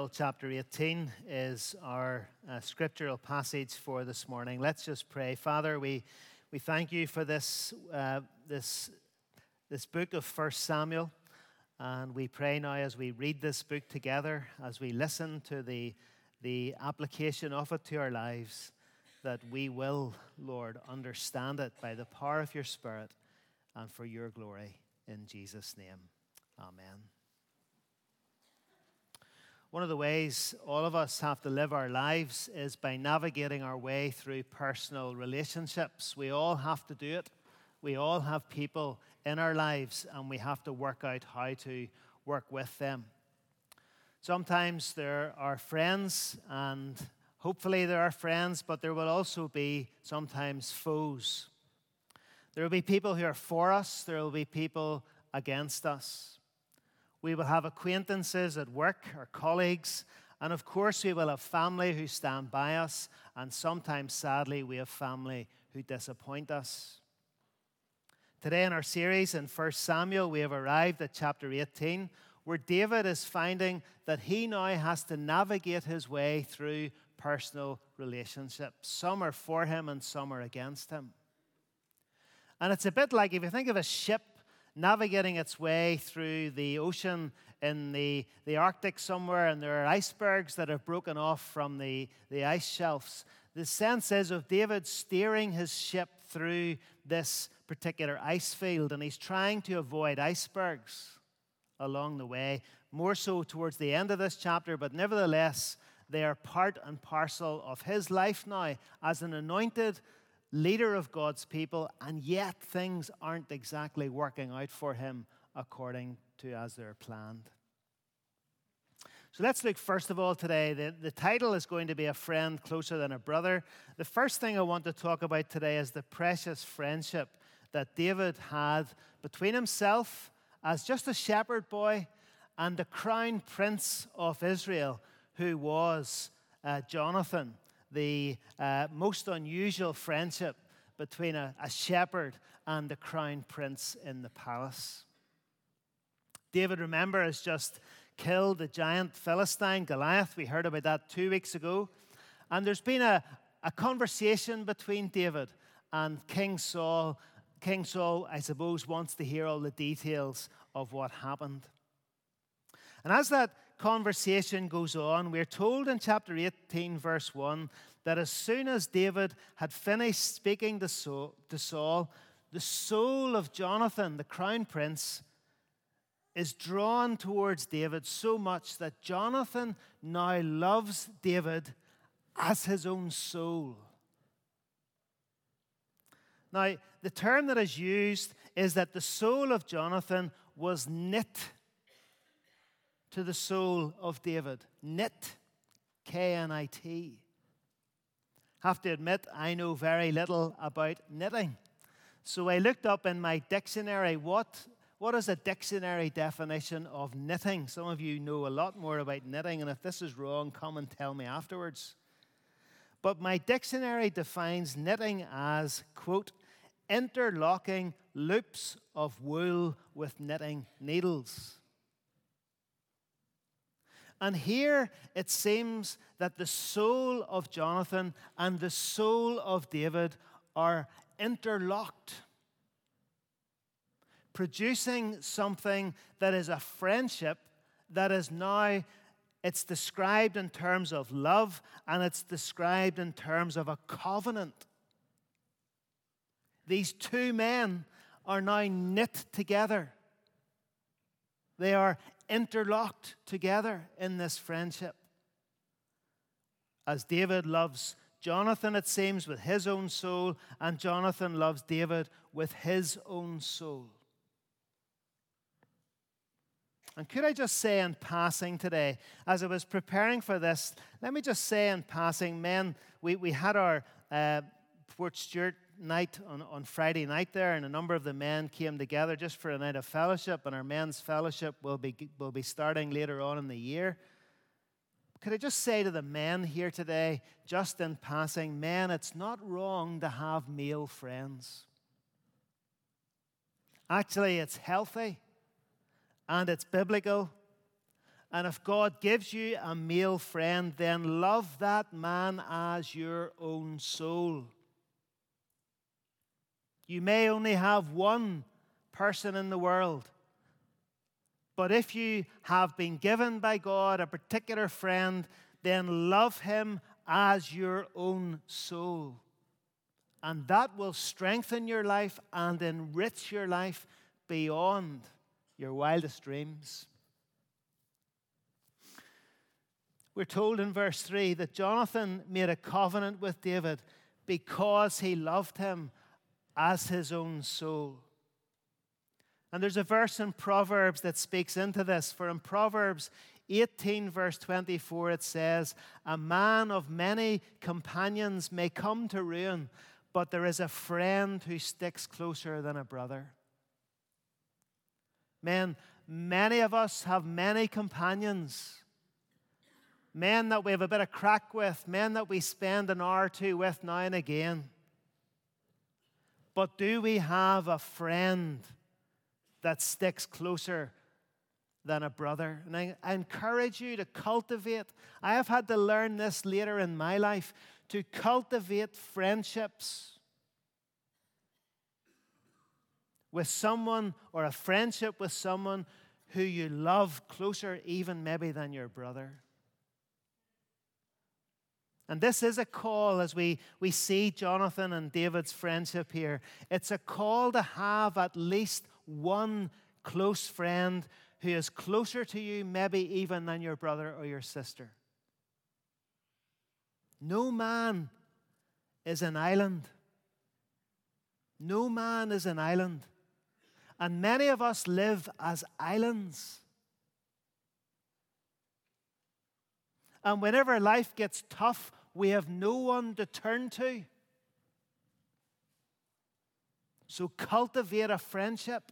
Samuel chapter 18 is our scriptural passage for this morning. Let's just pray. Father, we thank you for this book of 1 Samuel. And we pray now as we read this book together, as we listen to the application of it to our lives, that we will, Lord, understand it by the power of your Spirit and for your glory. In Jesus' name, amen. One of the ways all of us have to live our lives is by navigating our way through personal relationships. We all have to do it. We all have people in our lives, and we have to work out how to work with them. Sometimes there are friends, and hopefully there are friends, but there will also be sometimes foes. There will be people who are for us. There will be people against us. We will have acquaintances at work or colleagues, and of course we will have family who stand by us, and sometimes, sadly, we have family who disappoint us. Today in our series in 1 Samuel, we have arrived at chapter 18, where David is finding that he now has to navigate his way through personal relationships. Some are for him and some are against him. And it's a bit like if you think of a ship navigating its way through the ocean in the Arctic somewhere, and there are icebergs that have broken off from the ice shelves. The sense is of David steering his ship through this particular ice field, and he's trying to avoid icebergs along the way, more so towards the end of this chapter, but nevertheless, they are part and parcel of his life now as an anointed leader of God's people, and yet things aren't exactly working out for him according to as they're planned. So let's look first of all today. The title is going to be A Friend Closer Than a Brother. The first thing I want to talk about today is the precious friendship that David had between himself as just a shepherd boy and the crown prince of Israel, who was Jonathan. The most unusual friendship between a shepherd and the crown prince in the palace. David, remember, has just killed the giant Philistine, Goliath. We heard about that 2 weeks ago. And there's been a conversation between David and King Saul. King Saul, I suppose, wants to hear all the details of what happened. And as that conversation goes on, we're told in chapter 18, verse 1, that as soon as David had finished speaking to Saul, the soul of Jonathan, the crown prince, is drawn towards David so much that Jonathan now loves David as his own soul. Now, the term that is used is that the soul of Jonathan was knit to the soul of David. Knit, K-N-I-T. Have to admit, I know very little about knitting. So I looked up in my dictionary, what is a dictionary definition of knitting? Some of you know a lot more about knitting, and if this is wrong, come and tell me afterwards. But my dictionary defines knitting as, quote, interlocking loops of wool with knitting needles. And here it seems that the soul of Jonathan and the soul of David are interlocked, producing something that is a friendship that is now, it's described in terms of love, and it's described in terms of a covenant. These two men are now knit together. They are interlocked together in this friendship. As David loves Jonathan, it seems, with his own soul, and Jonathan loves David with his own soul. And could I just say in passing today, as I was preparing for this, let me just say in passing, men, we had our Fort Stewart night on Friday night there, and a number of the men came together just for a night of fellowship, and our men's fellowship will be starting later on in the year. Could I just say to the men here today, just in passing, men, it's not wrong to have male friends. Actually, it's healthy, and it's biblical, And if God gives you a male friend, then love that man as your own soul. You may only have one person in the world, but if you have been given by God a particular friend, then love him as your own soul. And that will strengthen your life and enrich your life beyond your wildest dreams. We're told in verse 3 that Jonathan made a covenant with David because he loved him as his own soul. And there's a verse in Proverbs that speaks into this. For in Proverbs 18, verse 24, it says, "A man of many companions may come to ruin, but there is a friend who sticks closer than a brother." Men, many of us have many companions. Men that we have a bit of crack with, men that we spend an hour or two with now and again. But do we have a friend that sticks closer than a brother? And I encourage you to cultivate. I have had to learn this later in my life, to cultivate friendships with someone, or a friendship with someone who you love closer even maybe than your brother. And this is a call as we see Jonathan and David's friendship here. It's a call to have at least one close friend who is closer to you maybe even than your brother or your sister. No man is an island. No man is an island. And many of us live as islands. And whenever life gets tough, we have no one to turn to. So cultivate a friendship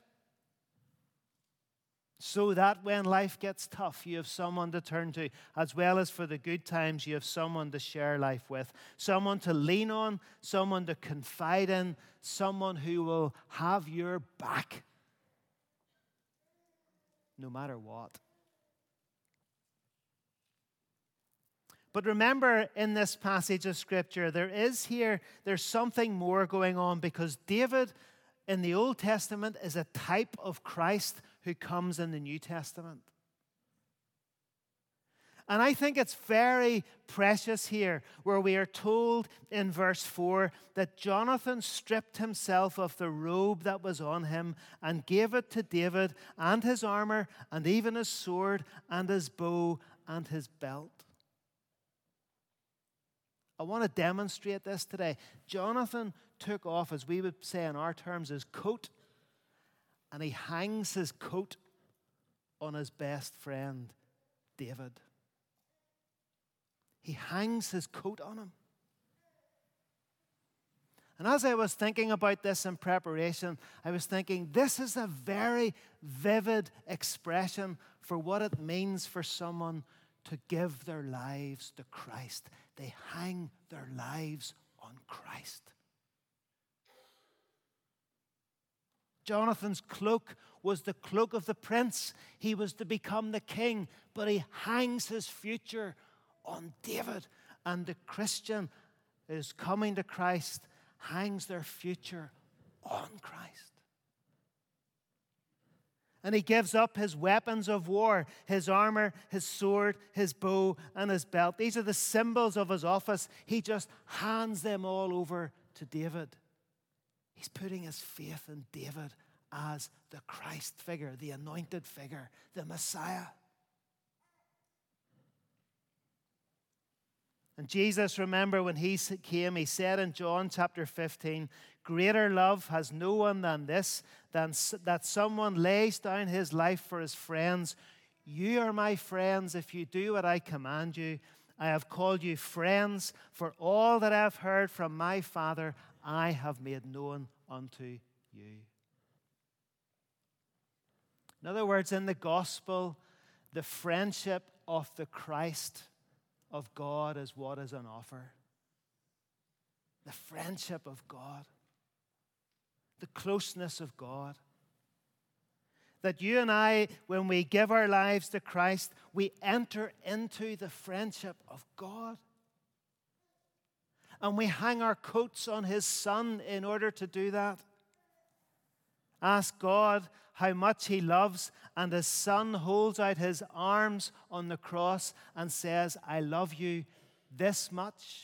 so that when life gets tough, you have someone to turn to. As well as for the good times, you have someone to share life with, someone to lean on, someone to confide in, someone who will have your back no matter what. But remember, in this passage of Scripture, there's something more going on, because David in the Old Testament is a type of Christ who comes in the New Testament. And I think it's very precious here where we are told in verse 4 that Jonathan stripped himself of the robe that was on him and gave it to David, and his armor, and even his sword, and his bow, and his belt. I want to demonstrate this today. Jonathan took off, as we would say in our terms, his coat, and he hangs his coat on his best friend, David. He hangs his coat on him. And as I was thinking about this in preparation, I was thinking this is a very vivid expression for what it means for someone to give their lives to Christ. They hang their lives on Christ. Jonathan's cloak was the cloak of the prince. He was to become the king, but he hangs his future on David. And the Christian is coming to Christ, hangs their future on Christ. And he gives up his weapons of war, his armor, his sword, his bow, and his belt. These are the symbols of his office. He just hands them all over to David. He's putting his faith in David as the Christ figure, the anointed figure, the Messiah. And Jesus, remember, when he came, he said in John chapter 15, "Greater love has no one than this, than that someone lays down his life for his friends. You are my friends if you do what I command you. I have called you friends, for all that I have heard from my Father, I have made known unto you." In other words, in the gospel, the friendship of the Christ of God is what is on offer. The friendship of God. The closeness of God. That you and I, when we give our lives to Christ, we enter into the friendship of God. And we hang our coats on His Son in order to do that. Ask God how much He loves, and His Son holds out His arms on the cross and says, I love you this much.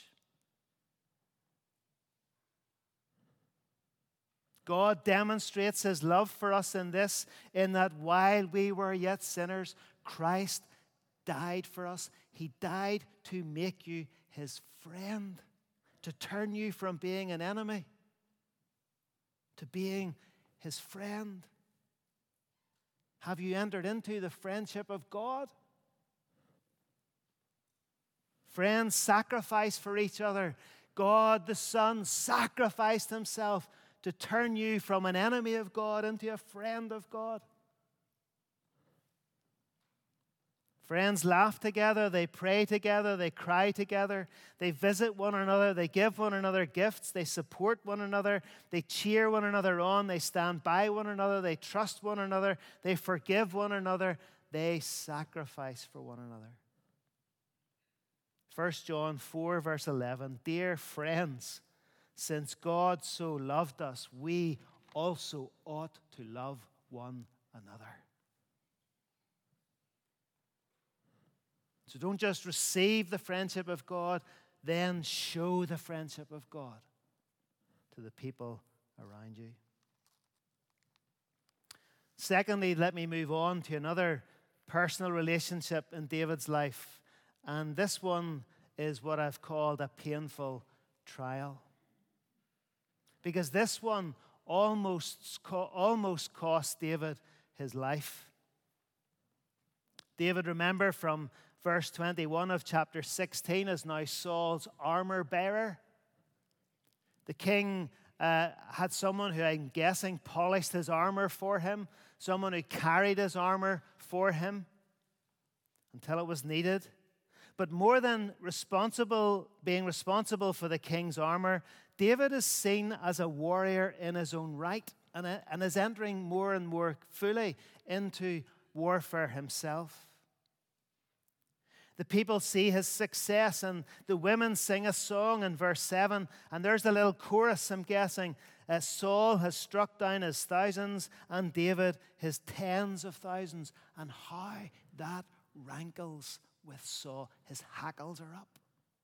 God demonstrates His love for us in this, in that while we were yet sinners, Christ died for us. He died to make you His friend, to turn you from being an enemy to being His friend. Have you entered into the friendship of God? Friends sacrifice for each other. God the Son sacrificed Himself to turn you from an enemy of God into a friend of God. Friends laugh together, they pray together, they cry together, they visit one another, they give one another gifts, they support one another, they cheer one another on, they stand by one another, they trust one another, they forgive one another, they sacrifice for one another. 1 John 4 verse 11, dear friends, since God so loved us, we also ought to love one another. So don't just receive the friendship of God, then show the friendship of God to the people around you. Secondly, let me move on to another personal relationship in David's life. And this one is what I've called a painful trial. Because this one almost cost David his life. David, remember, from verse 21 of chapter 16, is now Saul's armor bearer. The king had someone who, I'm guessing, polished his armor for him, someone who carried his armor for him until it was needed. But more than being responsible for the king's armor, David is seen as a warrior in his own right and is entering more and more fully into warfare himself. The people see his success, and the women sing a song in verse 7, and there's a little chorus, I'm guessing. Saul has struck down his thousands, and David his tens of thousands. And how that rankles with Saul. His hackles are up.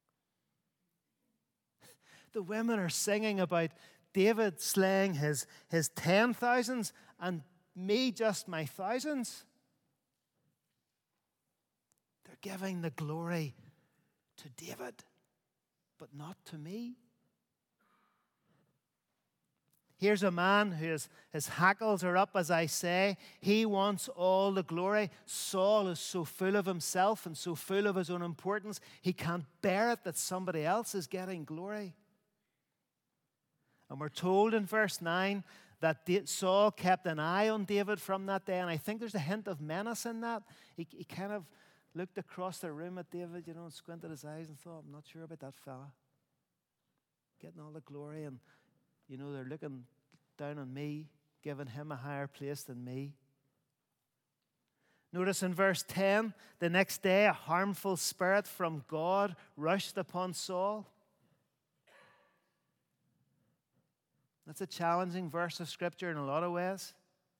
The women are singing about David slaying his 10,000s and me just my thousands. They're giving the glory to David, but not to me. Here's a man his hackles are up, as I say. He wants all the glory. Saul is so full of himself and so full of his own importance, he can't bear it that somebody else is getting glory. And we're told in verse 9 that Saul kept an eye on David from that day, and I think there's a hint of menace in that. He kind of looked across the room at David, and squinted his eyes and thought, I'm not sure about that fella. Getting all the glory, and, they're looking down on me, giving him a higher place than me. Notice in verse 10, the next day a harmful spirit from God rushed upon Saul. That's a challenging verse of Scripture in a lot of ways.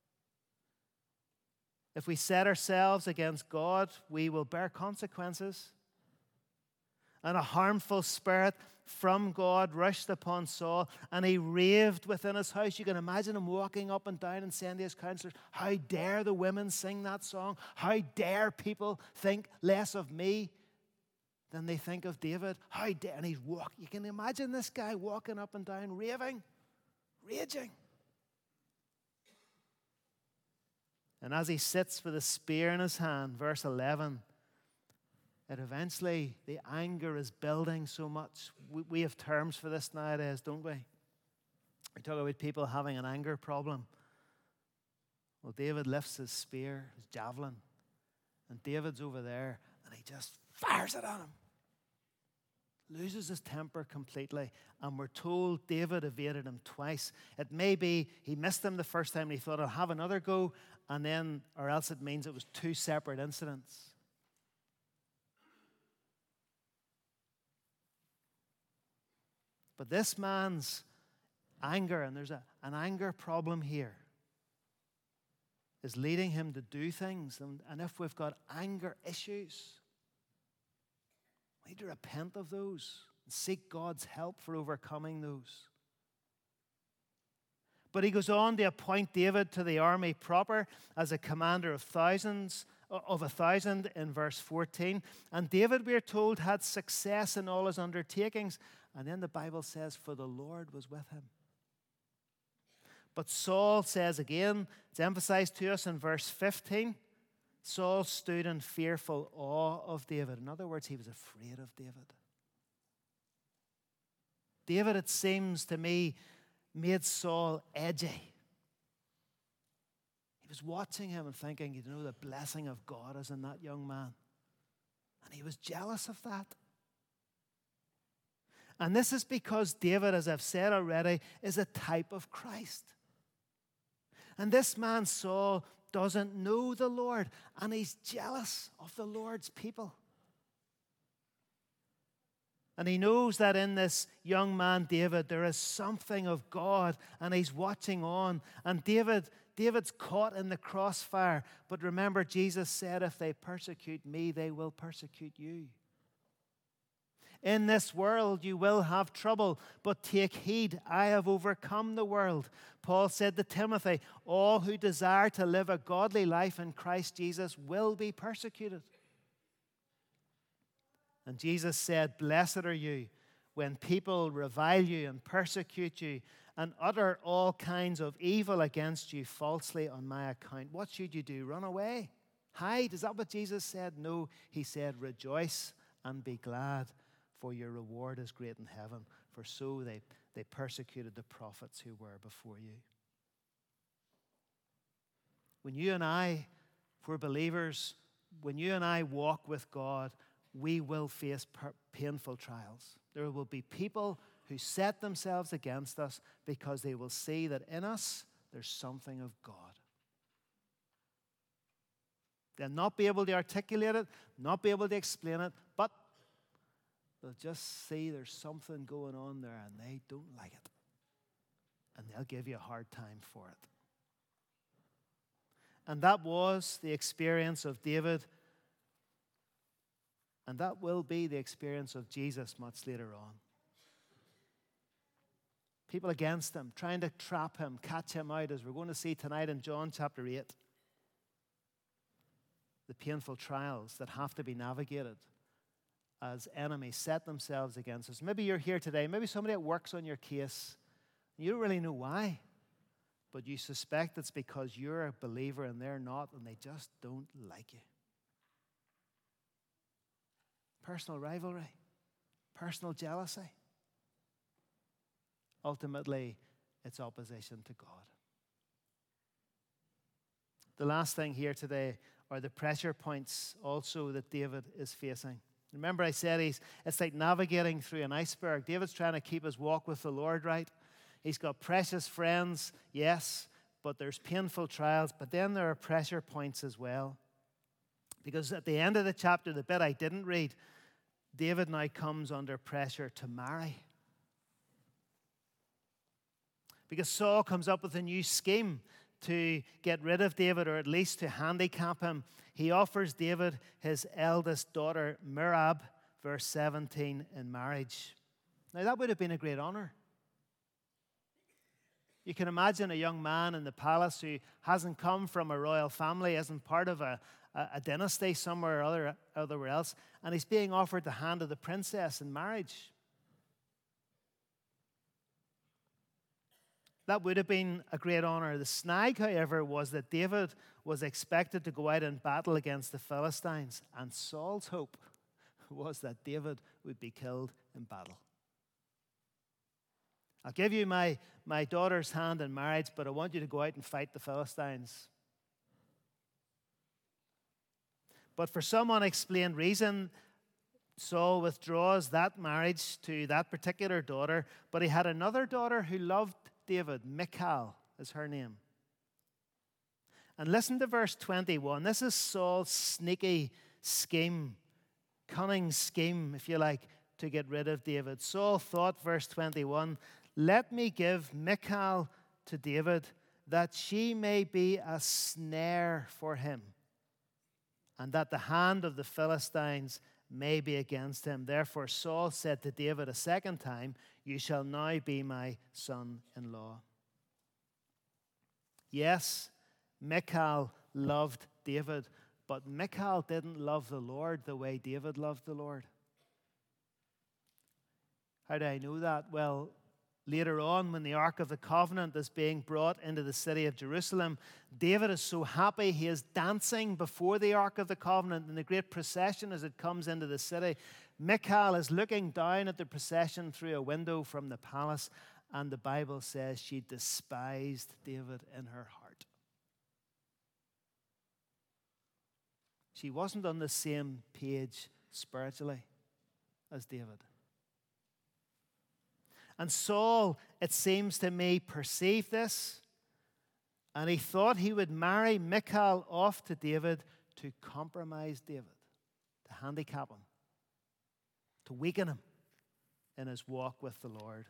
If we set ourselves against God, we will bear consequences. And a harmful spirit from God rushed upon Saul, and he raved within his house. You can imagine him walking up and down and saying to his counselors, how dare the women sing that song? How dare people think less of me than they think of David? How dare? And you can imagine this guy walking up and down, raving, raging. And as he sits with a spear in his hand, verse 11, eventually the anger is building so much. We have terms for this nowadays, don't we? We talk about people having an anger problem. Well, David lifts his spear, his javelin, and David's over there, and he just fires it at him. loses his temper completely. And we're told David evaded him twice. It may be he missed him the first time and he thought, I'll have another go, and then, or else it means it was two separate incidents. But this man's anger, and there's an anger problem here, is leading him to do things. And if we've got anger issues, we need to repent of those and seek God's help for overcoming those. But he goes on to appoint David to the army proper as a commander of 1,000 in verse 14. And David, we are told, had success in all his undertakings. And then the Bible says, for the Lord was with him. But Saul says again, it's emphasized to us in verse 15, Saul stood in fearful awe of David. In other words, he was afraid of David. David, it seems to me, made Saul edgy. He was watching him and thinking, you know, the blessing of God is in that young man. And he was jealous of that. And this is because David, as I've said already, is a type of Christ. And this man, Saul, doesn't know the Lord, and he's jealous of the Lord's people. And he knows that in this young man, David, there is something of God, and he's watching on. And David's caught in the crossfire. But remember, Jesus said, if they persecute me, they will persecute you. In this world you will have trouble, but take heed, I have overcome the world. Paul said to Timothy, all who desire to live a godly life in Christ Jesus will be persecuted. And Jesus said, blessed are you when people revile you and persecute you and utter all kinds of evil against you falsely on my account. What should you do? Run away? Hide? Is that what Jesus said? No, he said, rejoice and be glad, for your reward is great in heaven. For so they persecuted the prophets who were before you. When you and I, if we're believers, when you and I walk with God, we will face painful trials. There will be people who set themselves against us because they will see that in us there's something of God. They'll not be able to articulate it, not be able to explain it, but they'll just see there's something going on there and they don't like it. And they'll give you a hard time for it. And that was the experience of David. And that will be the experience of Jesus much later on. People against him, trying to trap him, catch him out, as we're going to see tonight in John chapter 8. The painful trials that have to be navigated as enemies set themselves against us. Maybe you're here today, maybe somebody that works on your case, and you don't really know why, but you suspect it's because you're a believer and they're not, and they just don't like you. Personal rivalry, personal jealousy. Ultimately, it's opposition to God. The last thing here today are the pressure points also that David is facing. Remember I said it's like navigating through an iceberg. David's trying to keep his walk with the Lord right. He's got precious friends, yes, but there's painful trials. But then there are pressure points as well. Because at the end of the chapter, the bit I didn't read, David now comes under pressure to marry. Because Saul comes up with a new scheme to get rid of David, or at least to handicap him. He offers David his eldest daughter, Merab, verse 17, in marriage. Now that would have been a great honor. You can imagine a young man in the palace who hasn't come from a royal family, isn't part of a dynasty somewhere or other else, and he's being offered the hand of the princess in marriage. That would have been a great honor. The snag, however, was that David was expected to go out in battle against the Philistines, and Saul's hope was that David would be killed in battle. I'll give you my daughter's hand in marriage, but I want you to go out and fight the Philistines. But for some unexplained reason, Saul withdraws that marriage to that particular daughter, but he had another daughter who loved David. Michal is her name. And listen to verse 21. This is Saul's sneaky scheme, cunning scheme, if you like, to get rid of David. Saul thought, verse 21, let me give Michal to David, that she may be a snare for him, and that the hand of the Philistines may be against him. Therefore Saul said to David a second time, you shall now be my son-in-law. Yes, Michal loved David, but Michal didn't love the Lord the way David loved the Lord. How do I know that? Well, later on, when the Ark of the Covenant is being brought into the city of Jerusalem, David is so happy. He is dancing before the Ark of the Covenant in the great procession as it comes into the city. Michal is looking down at the procession through a window from the palace, and the Bible says she despised David in her heart. She wasn't on the same page spiritually as David. And Saul, it seems to me, perceived this, and he thought he would marry Michal off to David to compromise David, to handicap him, to weaken him in his walk with the Lord.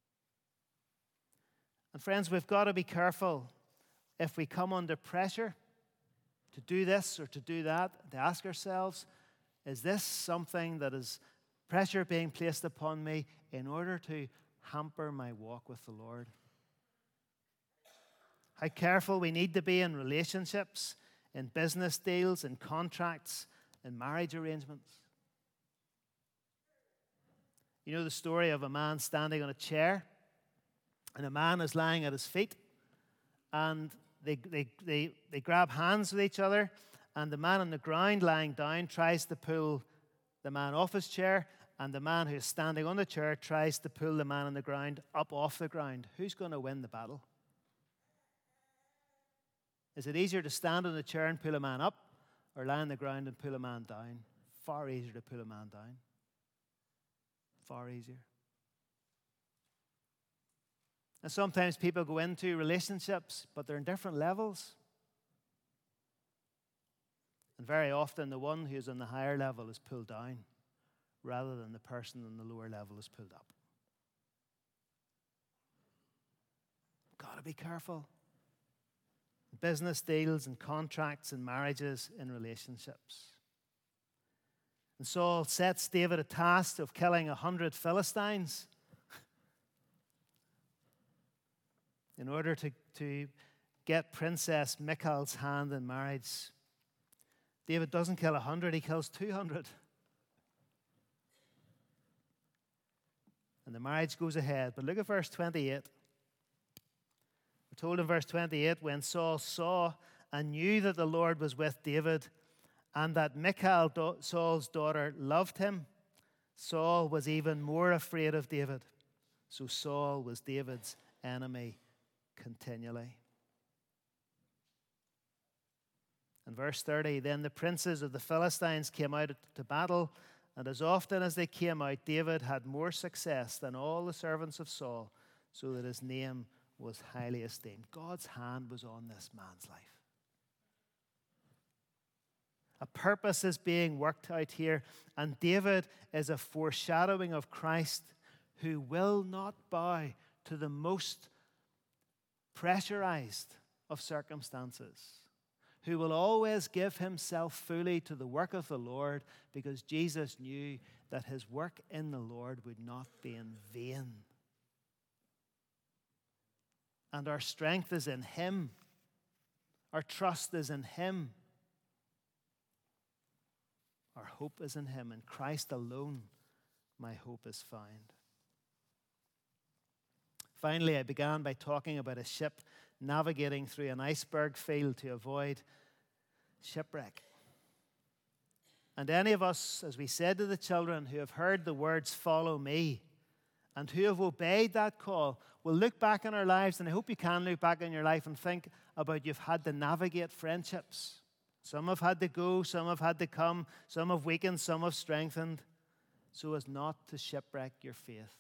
And friends, we've got to be careful if we come under pressure to do this or to do that, to ask ourselves, is this something that is pressure being placed upon me in order to hamper my walk with the Lord? How careful we need to be in relationships, in business deals, in contracts, in marriage arrangements. You know the story of a man standing on a chair, and a man is lying at his feet, and they grab hands with each other, and the man on the ground lying down tries to pull the man off his chair, and the man who's standing on the chair tries to pull the man on the ground up off the ground. Who's going to win the battle? Is it easier to stand on the chair and pull a man up, or lie on the ground and pull a man down? Far easier to pull a man down. Far easier. And sometimes people go into relationships, but they're in different levels. And very often the one who's on the higher level is pulled down, rather than the person on the lower level is pulled up. Got to be careful. Business deals and contracts and marriages and relationships. And Saul sets David a task of killing 100 Philistines in order to get Princess Michal's hand in marriage. David doesn't kill 100, he kills 200. And the marriage goes ahead. But look at verse 28. We're told in verse 28, when Saul saw and knew that the Lord was with David, and that Michal, Saul's daughter, loved him, Saul was even more afraid of David. So Saul was David's enemy continually. In verse 30, then the princes of the Philistines came out to battle, and as often as they came out, David had more success than all the servants of Saul, so that his name was highly esteemed. God's hand was on this man's life. A purpose is being worked out here, and David is a foreshadowing of Christ, who will not bow to the most pressurized of circumstances, who will always give himself fully to the work of the Lord, because Jesus knew that his work in the Lord would not be in vain. And our strength is in him. Our trust is in him. Our hope is in him. In Christ alone, my hope is found. Finally, I began by talking about a ship navigating through an iceberg field to avoid shipwreck. And any of us, as we said to the children, who have heard the words, "Follow me," and who have obeyed that call, will look back in our lives, and I hope you can look back in your life and think about you've had to navigate friendships. Some have had to go, some have had to come, some have weakened, some have strengthened. so as not to shipwreck your faith.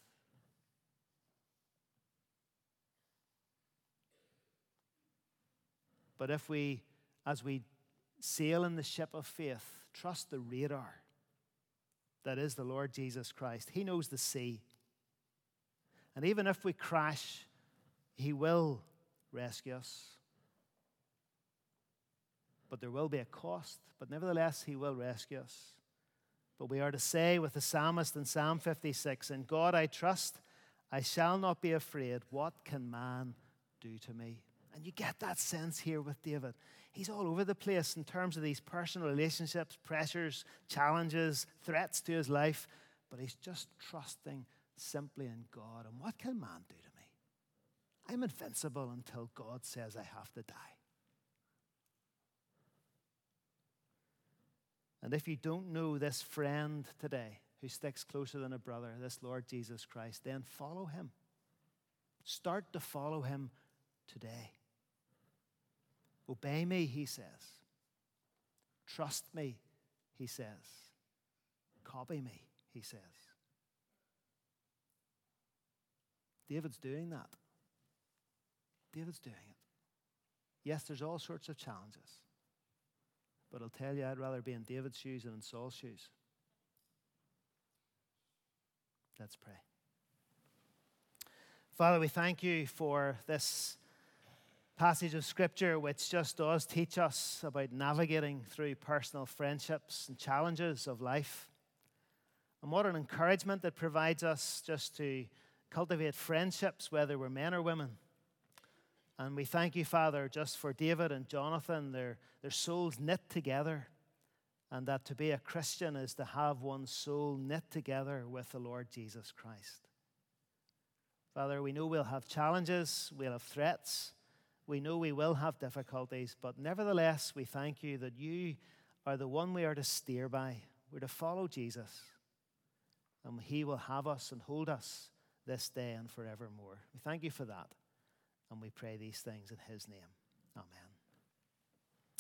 But if we, as we sail in the ship of faith, trust the radar that is the Lord Jesus Christ. He knows the sea. And even if we crash, He will rescue us. But there will be a cost. But nevertheless, He will rescue us. But we are to say with the psalmist in Psalm 56, "In God I trust, I shall not be afraid. What can man do to me?" And you get that sense here with David. He's all over the place in terms of these personal relationships, pressures, challenges, threats to his life. But he's just trusting simply in God. And what can man do to me? I'm invincible until God says I have to die. And if you don't know this friend today who sticks closer than a brother, this Lord Jesus Christ, then follow Him. Start to follow Him today. Obey me, He says. Trust me, He says. Copy me, He says. David's doing that. David's doing it. Yes, there's all sorts of challenges. But I'll tell you, I'd rather be in David's shoes than in Saul's shoes. Let's pray. Father, we thank You for this passage of Scripture which just does teach us about navigating through personal friendships and challenges of life. And what an encouragement it provides us just to cultivate friendships, whether we're men or women. And we thank You, Father, just for David and Jonathan, their souls knit together, and that to be a Christian is to have one's soul knit together with the Lord Jesus Christ. Father, we know we'll have challenges, we'll have threats, we know we will have difficulties, but nevertheless, we thank You that You are the one we are to steer by. We're to follow Jesus, and He will have us and hold us this day and forevermore. We thank You for that. And we pray these things in His name. Amen.